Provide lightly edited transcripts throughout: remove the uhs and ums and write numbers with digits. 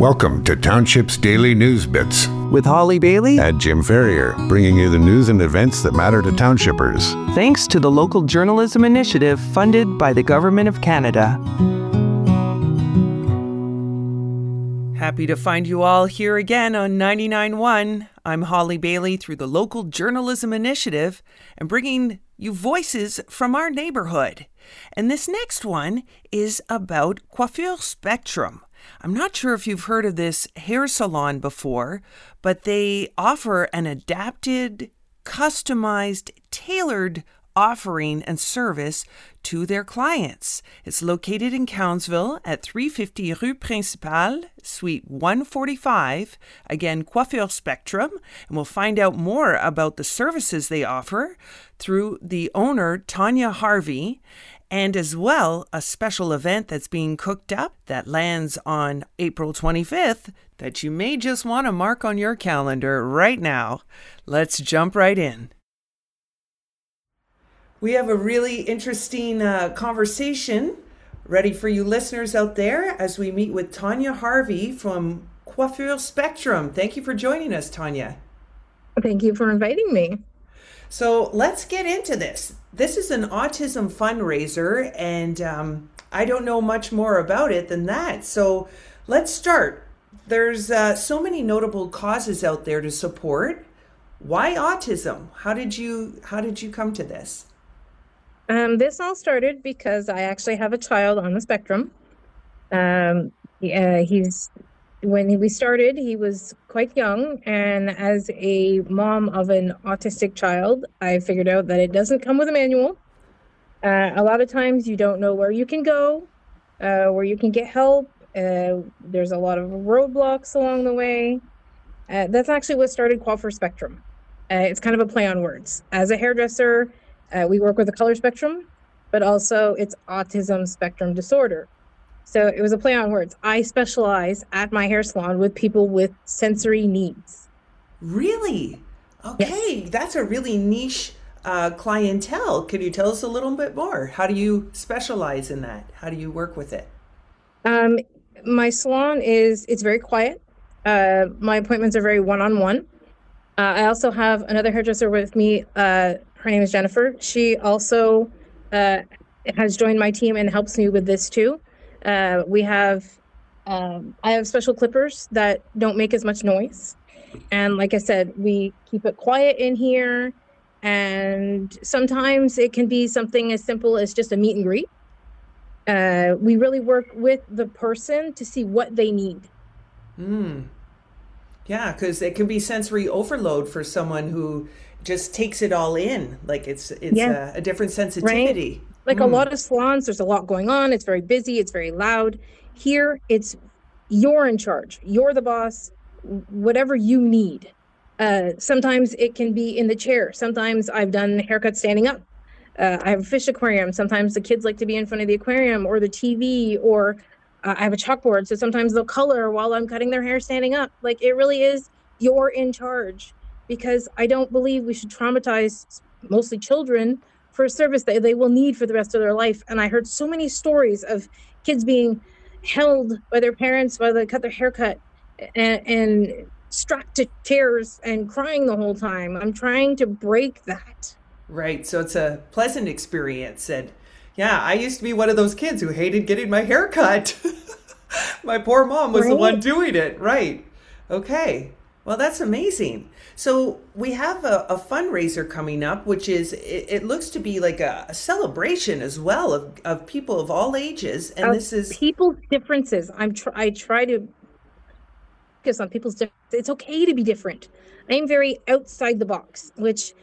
Welcome to Township's Daily News Bits with Holly Bailey and Jim Ferrier, bringing you the news and events that matter to townshippers. Thanks to the Local Journalism Initiative funded by the Government of Canada. Happy to find you all here again on 99.1. I'm Holly Bailey through the Local Journalism Initiative and bringing you voices from our neighborhood. And this next one is about Coiffure Spectrum. I'm not sure if you've heard of this hair salon before, but they offer an adapted, customized, tailored offering and service to their clients. It's located in Cowansville at 350 Rue Principale, Suite 145. Again, Coiffure Spectrum. And we'll find out more about the services they offer through the owner, Tanya Harvey, and as well a special event that's being cooked up that lands on April 25th that you may just want to mark on your calendar right now. Let's jump right in. We have a really interesting conversation ready for you listeners out there as we meet with Tanya Harvey from Coiffure Spectrum. Thank you for joining us, Tanya. Thank you for inviting me. So let's get into this. This is an autism fundraiser, and I don't know much more about it than that. So let's start. There's so many notable causes out there to support. Why autism? How did you come to this? This all started because I actually have a child on the spectrum. When we started, he was quite young, and as a mom of an autistic child, I figured out that it doesn't come with a manual. A lot of times you don't know where you can go, where you can get help. There's a lot of roadblocks along the way. That's actually what started Coiffure Spectrum. It's kind of a play on words. As a hairdresser, we work with the color spectrum, but also it's autism spectrum disorder. So it was a play on words. I specialize at my hair salon with people with sensory needs. Really? Okay, yes. That's a really niche clientele. Could you tell us a little bit more? How do you specialize in that? How do you work with it? My salon it's very quiet. My appointments are very one-on-one. I also have another hairdresser with me. Her name is Jennifer. She also has joined my team and helps me with this too. I have special clippers that don't make as much noise. And like I said, we keep it quiet in here. And sometimes it can be something as simple as just a meet and greet. We really work with the person to see what they need. Yeah, because it can be sensory overload for someone who just takes it all in. Like it's a different sensitivity. Right? Like a lot of salons, there's a lot going on. It's very busy. It's very loud. Here, it's you're in charge. You're the boss. Whatever you need. Sometimes it can be in the chair. Sometimes I've done haircuts standing up. I have a fish aquarium. Sometimes the kids like to be in front of the aquarium or the TV, or I have a chalkboard. So sometimes they'll color while I'm cutting their hair standing up. Like it really is you're in charge, because I don't believe we should traumatize mostly children for a service that they will need for the rest of their life. And I heard so many stories of kids being held by their parents while they cut their haircut and strapped to chairs and crying the whole time. I'm trying to break that. Right. So it's a pleasant experience. And yeah, I used to be one of those kids who hated getting my hair cut. My poor mom was the one doing it. Right. Okay. Well, that's amazing. So we have a fundraiser coming up, which is, it looks to be like a celebration as well of people of all ages. And this is people's differences. I try to focus on people's differences. It's okay to be different. I am very outside the box, which,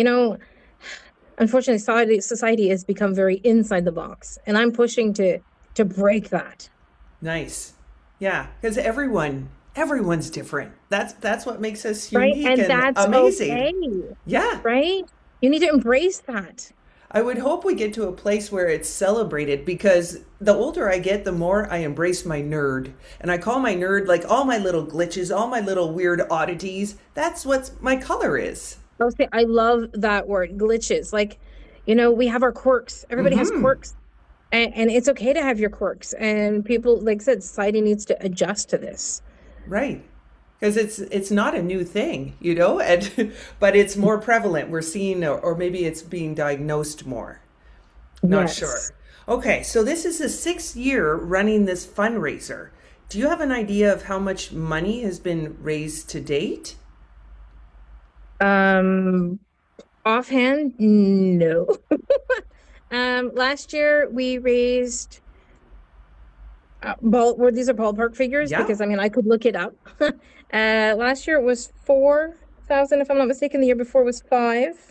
unfortunately society has become very inside the box. And I'm pushing to break that. Nice. Yeah, because everyone's different. That's what makes us unique, right? And that's amazing. Okay. Yeah. Right? You need to embrace that. I would hope we get to a place where it's celebrated, because the older I get, the more I embrace my nerd. And I call my nerd like all my little glitches, all my little weird oddities. That's what my color is. Okay, I love that word, glitches. Like, we have our quirks. Everybody has quirks. And it's okay to have your quirks. And people, like I said, society needs to adjust to this. Right. Because it's not a new thing, and but it's more prevalent. We're seeing, or maybe it's being diagnosed more. Not sure. Yes. Okay, so this is the sixth year running this fundraiser. Do you have an idea of how much money has been raised to date? Um, Offhand, no. Last year we raised well, these are ballpark figures Yeah. because I mean I could look it up. Last year it was 4,000, if I'm not mistaken. The year before was five,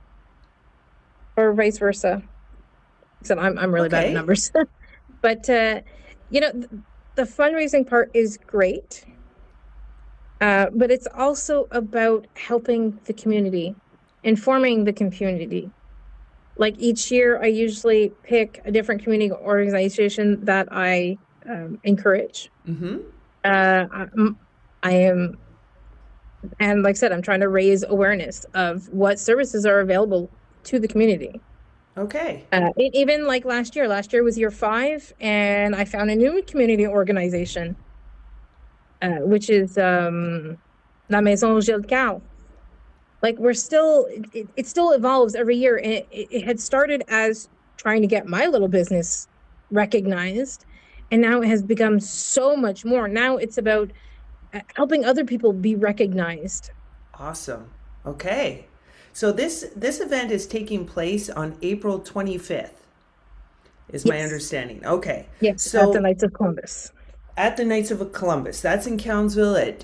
or vice versa. So I'm really bad at Okay. numbers. But you know, the fundraising part is great, but it's also about helping the community, informing the community. Like each year, I usually pick a different community organization that I encourage. Mm-hmm. I I am, and like I said, I'm trying to raise awareness of what services are available to the community. Okay. Even like last year was year five, and I found a new community organization, which is La Maison Gilles Cal. Like we're still, it still evolves every year. And it had started as trying to get my little business recognized, and now it has become so much more. Now it's about helping other people be recognized. Awesome. Okay. So this event is taking place on April 25th, is my Yes, understanding. Okay. yes, at the So Knights of Columbus. at the Knights of Columbus, that's in Cowansville at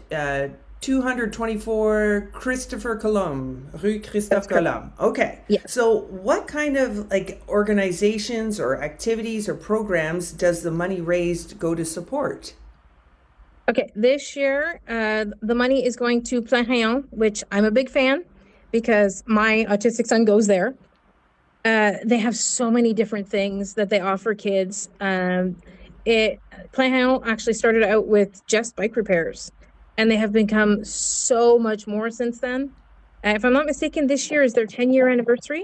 224 Christopher Colomb, Rue That's Christophe correct. Colomb. Okay. Yes. So what kind of like organizations or activities or programs does the money raised go to support? Okay, this year, the money is going to Plein Rayon, which I'm a big fan because my autistic son goes there. They have so many different things that they offer kids. It Plein Rayon actually started out with just bike repairs, and they have become so much more since then. If I'm not mistaken, this year is their 10-year anniversary.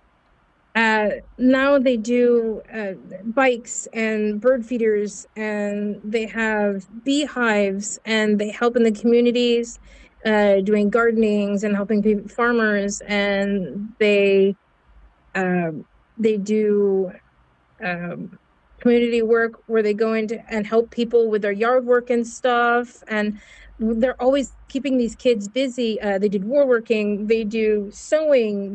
Now they do bikes and bird feeders, and they have beehives, and they help in the communities, doing gardenings and helping people, farmers, and they do community work where they go into and help people with their yard work and stuff. And they're always keeping these kids busy. They did woodworking, they do sewing,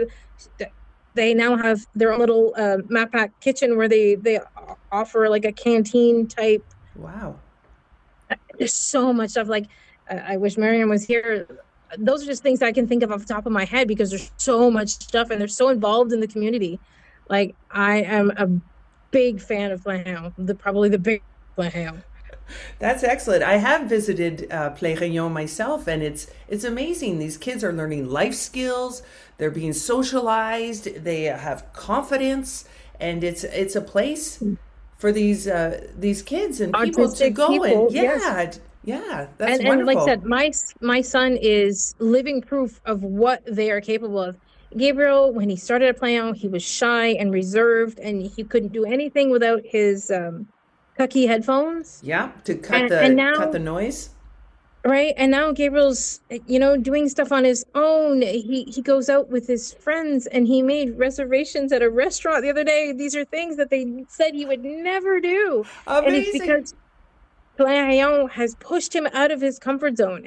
they now have their own little map pack kitchen where they offer like a canteen type. Wow. There's so much stuff. Like I wish Marianne was here. Those are just things I can think of off the top of my head because there's so much stuff and they're so involved in the community. Like I am a big fan of Plein, probably the big Plein. That's excellent. I have visited Play Réunion myself, and it's amazing. These kids are learning life skills. They're being socialized. They have confidence, and it's a place for these kids and people to Autistic go and people, yes. yeah, that's And like I wonderful. said, my son is living proof of what they are capable of. Gabriel, when he started at Plein, he was shy and reserved, and he couldn't do anything without his Kucky headphones. Yeah, to And cut now, the noise. right? And now Gabriel's, doing stuff on his own. He goes out with his friends, and he made reservations at a restaurant the other day. These are things that they said he would never do. And it's Amazing. because Plein Rayon has pushed him out of his comfort zone.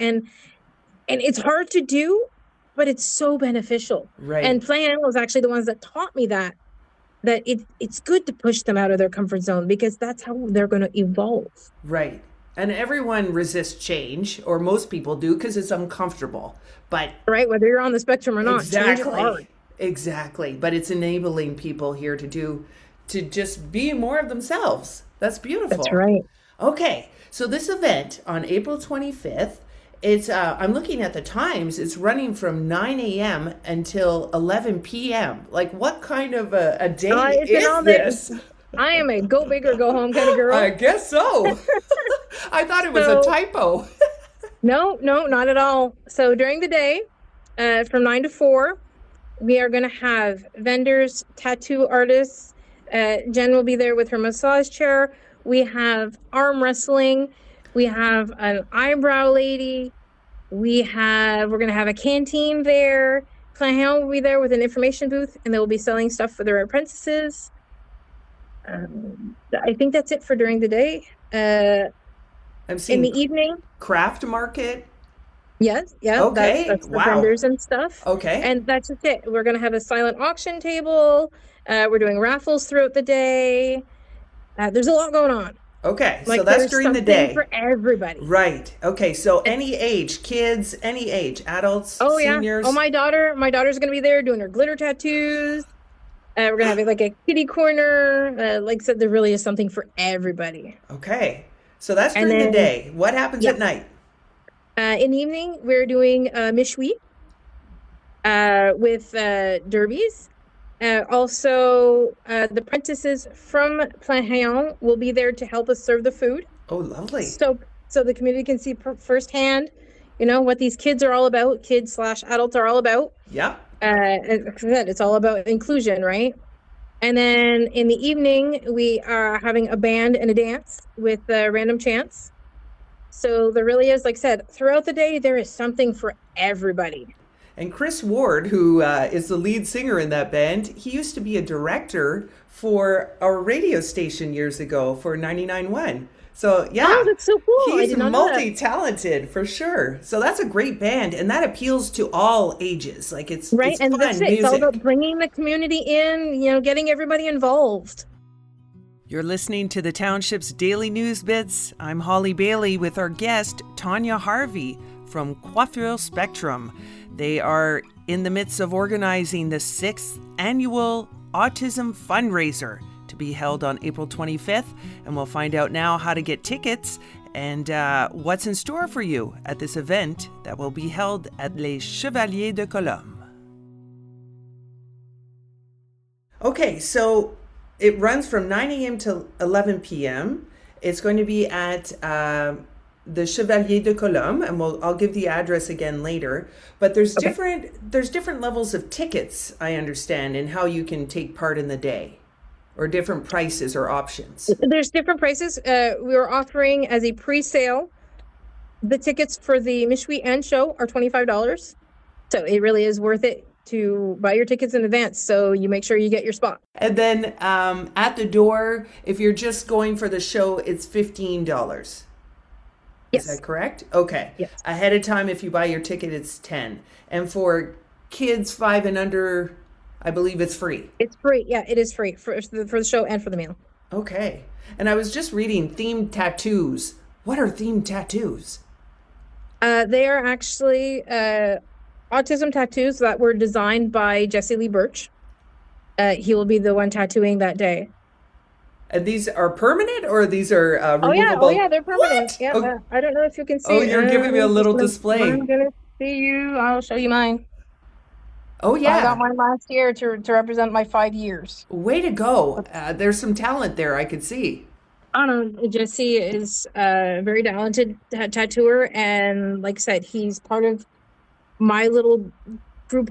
And it's hard to do, but it's so beneficial. Right. And Plein Rayon was actually the ones that taught me that it's good to push them out of their comfort zone because that's how they're going to evolve. Right. And everyone resists change, or most people do, because it's uncomfortable. But Right? Whether you're on the spectrum or not, change is exactly. hard. Exactly. But it's enabling people here to just be more of themselves. That's That's beautiful. right. Okay. So this event on April 25th, it's I'm looking at the times. It's running from 9 a.m. until 11 p.m. Like what kind of a day It's in is all this? the. I am a go big or go home kind of I girl. guess so. I thought it was a So typo. no, not at all. So during the day, from 9 to 4, we are going to have vendors, tattoo artists. Jen will be there with her massage chair. We have arm wrestling. We have an eyebrow lady. We're going to have a canteen there. Plain will be there with an information booth, and they will be selling stuff for their apprentices. I think that's it for during the day. I'm In seeing the evening, craft market. yes, yeah, Okay, that's the wow. vendors and stuff. Okay. And that's just it. We're going to have a silent auction table. We're doing raffles throughout the day. There's a lot going on. Okay, so Like that's there's during the something day. for everybody. Right. Okay, so any age, kids, any age, adults, Oh yeah. seniors. Oh, my daughter's gonna be there doing her glitter tattoos. We're gonna have like a kiddie corner. Like I said, there really is something for everybody. Okay, so that's And during the then- day. What happens Yeah. at night? In the evening, we're doing Michui with derbies. Also, the apprentices from Plein Rayon will be there to help us serve the food. Oh, lovely. So the community can see firsthand, what these kids are all about. Kids/adults are all about. Yep. As I said, it's all about inclusion, right? And then in the evening, we are having a band and a dance with random chants. So there really is, like I said, throughout the day, there is something for everybody. And Chris Ward, who is the lead singer in that band, he used to be a director for our radio station years ago for 99.1. So yeah, Oh, that's so cool. I he's did not know that. multi-talented for sure. So that's a great band, and that appeals to all ages. Like it's Right, it's and fun that's it. music. It's all about bringing the community in, getting everybody involved. You're listening to the Township's Daily News Bits. I'm Holly Bailey with our guest, Tanya Harvey from Coiffure Spectrum. They are in the midst of organizing the 6th annual Autism Fundraiser to be held on April 25th. And we'll find out now how to get tickets and what's in store for you at this event that will be held at Les Chevaliers de Colombe. Okay, so it runs from 9 a.m. to 11 p.m. It's going to be at the Chevalier de Colombe, and I'll give the address again later. But there's different levels of tickets, I understand, in how you can take part in the day, or different prices or options. There's different prices. We are offering as a pre-sale. The tickets for the Michui and show are $25. So it really is worth it to buy your tickets in advance, so you make sure you get your spot. And then at the door, if you're just going for the show, it's $15. Yes. Is that correct? Okay. Yes. Ahead of time, if you buy your ticket, it's $10. And for kids 5 and under, I believe it's free. It's free. Yeah, it is free for the show and for the meal. Okay. And I was just reading themed tattoos. What are themed tattoos? They are actually autism tattoos that were designed by Jesse Lee Birch. He will be the one tattooing that day. And these are permanent, or these are removable? Oh yeah, they're permanent. What? Yeah, Oh, I don't know if you can see. Oh, you're giving me a little I'm display. I'm gonna see you. I'll show you mine. oh I yeah. got mine last year to represent my 5 years. Way to go. There's some talent there, I could see. I don't know. Jesse is a very talented tattooer, and like I said, he's part of my little group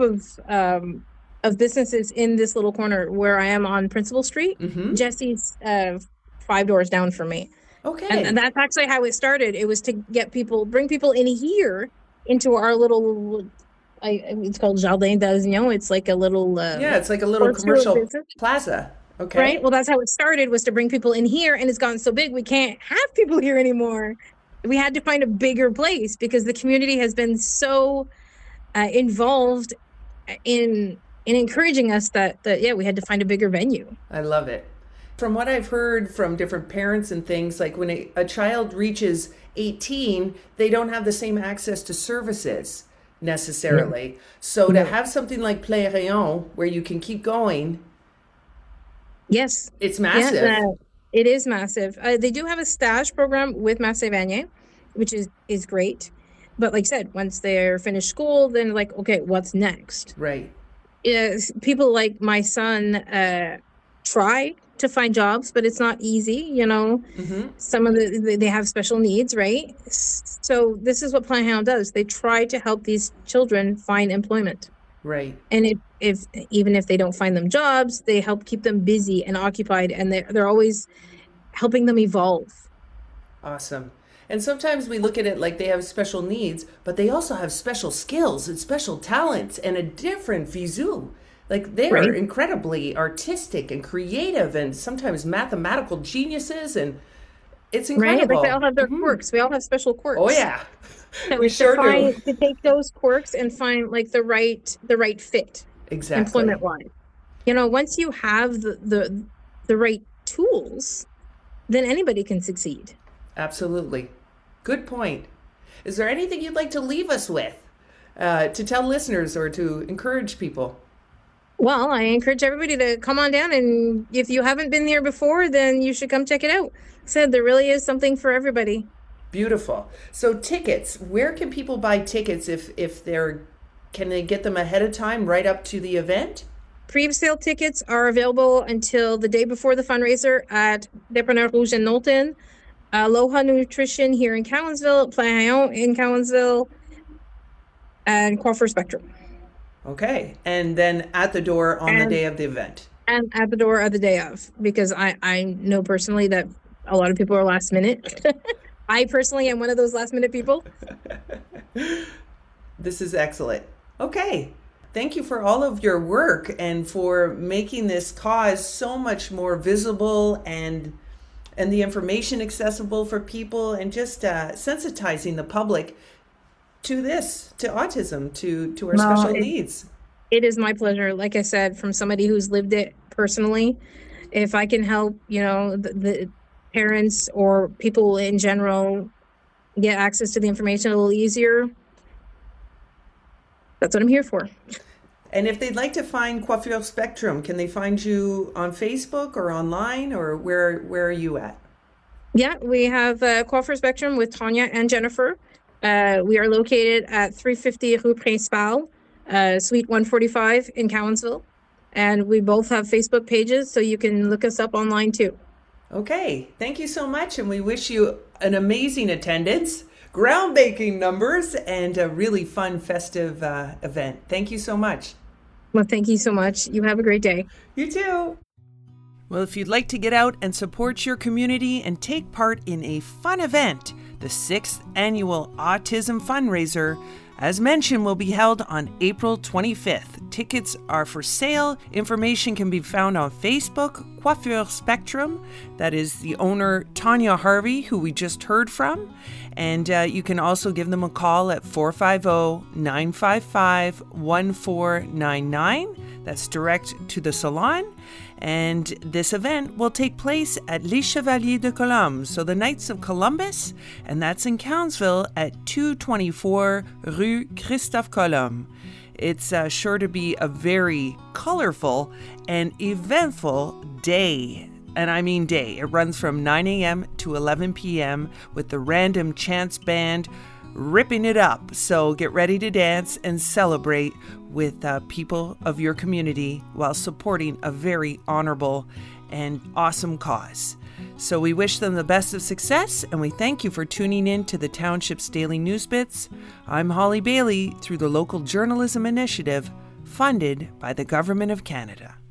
of businesses in this little corner where I am on Principal Street. Mm-hmm. Jesse's 5 doors down from me. Okay. And that's actually how it started. It was to bring people in here into our little, it's called Jardin d'Azignon. It's like a little, yeah, it's like a little Orchard commercial business. plaza. Okay. right? Well, that's how it started, was to bring people in here, and it's gotten so big, we can't have people here anymore. We had to find a bigger place because the community has been so involved in encouraging us that yeah, we had to find a bigger venue. I love it. From what I've heard from different parents and things, like when a child reaches 18, they don't have the same access to services necessarily. So to have something like Plein Rayon where you can keep going, Yes. it's massive. Yeah, it is massive. They do have a stage program with Massé Vanier, which is great. But like I said, once they're finished school, then like, okay, what's next? Right. People like my son try to find jobs, but it's not easy, Mm-hmm. Some of they have special needs, right? So this is what Plein Rayon does. They try to help these children find employment. Right. And even if they don't find them jobs, they help keep them busy and occupied, and they're always helping them evolve. Awesome. And sometimes we look at it like they have special needs, but they also have special skills and special talents and a different visu. Like they are incredibly artistic and creative and sometimes mathematical geniuses, and it's incredible. Right? Like they all have their quirks. We all have special quirks. Oh yeah. So We sure do. to take those quirks and find like the right fit. Exactly. Employment wise. Once you have the right tools, then anybody can succeed. Absolutely. Good point. Is there anything you'd like to leave us with to tell listeners or to encourage people? Well, I encourage everybody to come on down, and if you haven't been there before, then you should come check it out. There really is something for everybody. Beautiful. So tickets, where can people buy tickets can they get them ahead of time right up to the event? Pre-sale tickets are available until the day before the fundraiser at Dépanneur Rouge in Knowlton, Aloha Nutrition here in Cowansville, Plein Hayon in Cowansville, and Coiffure Spectrum. Okay. And then at the door on the day of the event. And at the door of the day of, because I know personally that a lot of people are last minute. I personally am one of those last minute people. This is excellent. Okay. Thank you for all of your work and for making this cause so much more visible and the information accessible for people, and just sensitizing the public to autism, to our special needs. It is my pleasure. Like I said, from somebody who's lived it personally, if I can help, the parents or people in general get access to the information a little easier, that's what I'm here for. And if they'd like to find Coiffure Spectrum, can they find you on Facebook or online, or where are you at? Yeah, we have Coiffure Spectrum with Tanya and Jennifer. We are located at 350 Rue Principale, Suite 145 in Cowansville. And we both have Facebook pages, so you can look us up online too. Okay, thank you so much. And we wish you an amazing attendance, groundbreaking numbers, and a really fun, festive event. Thank you so much. Well, thank you so much. You have a great day. You too. Well, if you'd like to get out and support your community and take part in a fun event, the 6th annual Autism Fundraiser, as mentioned, will be held on April 25th. Tickets are for sale. Information can be found on Facebook, Coiffure Spectrum. That is the owner, Tanya Harvey, who we just heard from. And you can also give them a call at 450-955-1499. That's direct to the salon. And this event will take place at Les Chevaliers de Colombe, so the Knights of Columbus, and that's in Cowansville at 224 Rue Christophe Colomb. It's sure to be a very colorful and eventful day. And I mean day. It runs from 9 a.m. to 11 p.m. with the Random Chance Band ripping it up. So get ready to dance and celebrate with people of your community while supporting a very honorable and awesome cause. So we wish them the best of success, and we thank you for tuning in to the Township's Daily News Bits. I'm Holly Bailey through the Local Journalism Initiative, funded by the Government of Canada.